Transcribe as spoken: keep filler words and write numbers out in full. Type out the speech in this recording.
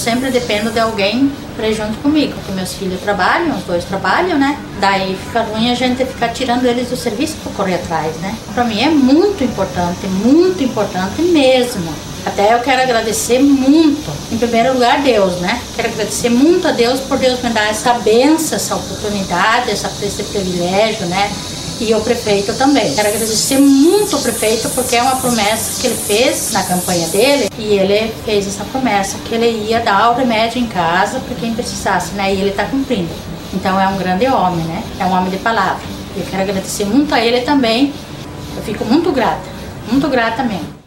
sempre dependo de alguém para ir junto comigo, porque meus filhos trabalham, os dois trabalham, né? Daí fica ruim a gente ficar tirando eles do serviço para correr atrás, né? Para mim é muito importante, muito importante mesmo. Até eu quero agradecer muito, em primeiro lugar, Deus, né? Quero agradecer muito a Deus por Deus me dar essa bênção, essa oportunidade, essa, esse privilégio, né? E o prefeito também. Quero agradecer muito ao prefeito porque é uma promessa que ele fez na campanha dele, e ele fez essa promessa que ele ia dar o remédio em casa para quem precisasse, né? E ele está cumprindo. Então é um grande homem, né? É um homem de palavra. Eu quero agradecer muito a ele também. Eu fico muito grata, muito grata mesmo.